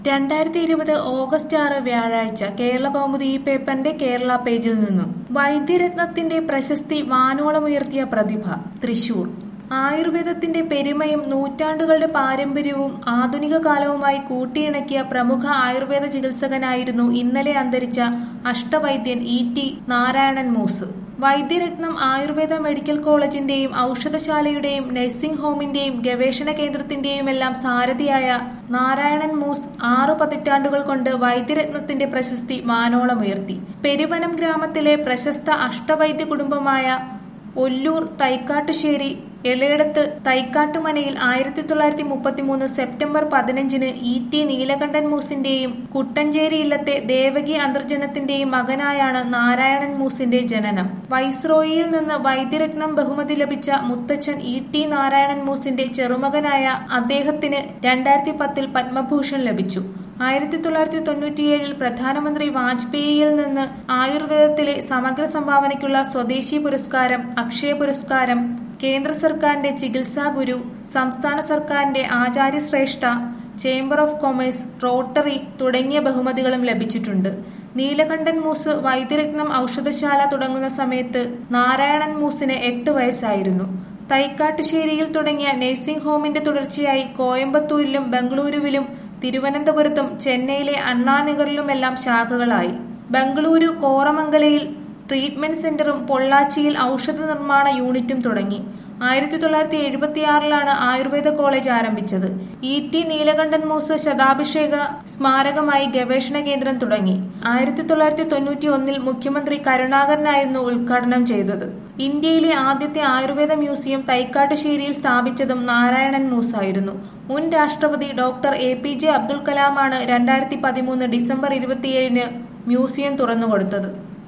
2020 August 6 വ്യാഴാഴ്ച കേരള കൗമുദി ഈ പേപ്പറിന്റെ കേരള പേജിൽ നിന്നും വൈദ്യരത്നത്തിന്റെ പ്രശസ്തി വാനോളമുയർത്തിയ പ്രതിഭ തൃശൂർ. ആയുർവേദത്തിന്റെ പെരുമയും നൂറ്റാണ്ടുകളുടെ പാരമ്പര്യവും ആധുനിക കാലവുമായി കൂട്ടിയിണക്കിയ പ്രമുഖ ആയുർവേദ ചികിത്സകനായിരുന്നു ഇന്നലെ അന്തരിച്ച അഷ്ടവൈദ്യൻ ഇ.ടി. നാരായണൻ മൂസ്. വൈദ്യരത്നം ആയുർവേദ മെഡിക്കൽ കോളേജിന്റെയും ഔഷധശാലയുടെയും നഴ്സിംഗ് ഹോമിന്റെയും ഗവേഷണ കേന്ദ്രത്തിന്റെയുമെല്ലാം സാരഥിയായ നാരായണൻ മൂസ് 6 പതിറ്റാണ്ടുകൾ കൊണ്ട് വൈദ്യരത്നത്തിന്റെ പ്രശസ്തി വാനോളമുയർത്തി. പെരുവനം ഗ്രാമത്തിലെ പ്രശസ്ത അഷ്ടവൈദ്യ കുടുംബമായ ഒല്ലൂർ തൈക്കാട്ടുശ്ശേരി എളേടത്ത് തൈക്കാട്ടുമനയിൽ 1933 സെപ്റ്റംബർ 15 ഇ.ടി. നീലകണ്ഠൻ മൂസിന്റെയും കുട്ടഞ്ചേരി ഇല്ലത്തെ ദേവകി അന്തർജനത്തിന്റെയും മകനായാണ് നാരായണൻ മൂസിന്റെ ജനനം. വൈസ്രോയിയിൽ നിന്ന് വൈദ്യരത്നം ബഹുമതി ലഭിച്ച മുത്തച്ഛൻ ഇ.ടി. നാരായണൻ മൂസിന്റെ ചെറുമകനായ അദ്ദേഹത്തിന് 2010 പത്മഭൂഷൺ ലഭിച്ചു. 1997 പ്രധാനമന്ത്രി വാജ്പേയിയിൽ നിന്ന് ആയുർവേദത്തിലെ സമഗ്ര സംഭാവനയ്ക്കുള്ള സ്വദേശി പുരസ്കാരം, അക്ഷയ പുരസ്കാരം, കേന്ദ്ര സർക്കാരിന്റെ ചികിത്സാ ഗുരു, സംസ്ഥാന സർക്കാരിന്റെ ആചാര്യശ്രേഷ്ഠ, ചേംബർ ഓഫ് കൊമേഴ്സ്, റോട്ടറി തുടങ്ങിയ ബഹുമതികളും ലഭിച്ചിട്ടുണ്ട്. നീലകണ്ഠൻ മൂസ് വൈദ്യരത്നം ഔഷധശാല തുടങ്ങുന്ന സമയത്ത് നാരായണൻ മൂസിന് 8 വയസ്സായിരുന്നു. തൈക്കാട്ടുശ്ശേരിയിൽ തുടങ്ങിയ നഴ്സിംഗ് ഹോമിന്റെ തുടർച്ചയായി കോയമ്പത്തൂരിലും ബംഗളൂരുവിലും തിരുവനന്തപുരത്തും ചെന്നൈയിലെ അണ്ണാനഗറിലുമെല്ലാം ശാഖകളായി. ബംഗളൂരു കോറമംഗലയിൽ ട്രീറ്റ്മെന്റ് സെന്ററും പൊള്ളാച്ചിയിൽ ഔഷധ നിർമ്മാണ യൂണിറ്റും തുടങ്ങി. 1976 ആയുർവേദ കോളേജ് ആരംഭിച്ചത്. ഇ.ടി. നീലകണ്ഠൻ മൂസ് ശതാഭിഷേക സ്മാരകമായി ഗവേഷണ കേന്ദ്രം തുടങ്ങി. 1991 മുഖ്യമന്ത്രി കരുണാകരനായിരുന്നു ഉദ്ഘാടനം ചെയ്തത്. ഇന്ത്യയിലെ ആദ്യത്തെ ആയുർവേദ മ്യൂസിയം തൈക്കാട്ടുശ്ശേരിയിൽ സ്ഥാപിച്ചതും നാരായണൻ മൂസായിരുന്നു. മുൻ രാഷ്ട്രപതി ഡോക്ടർ എ.പി.ജെ. അബ്ദുൽ കലാമാണ് 2013 ഡിസംബർ 27 മ്യൂസിയം തുറന്നുകൊടുത്തത്.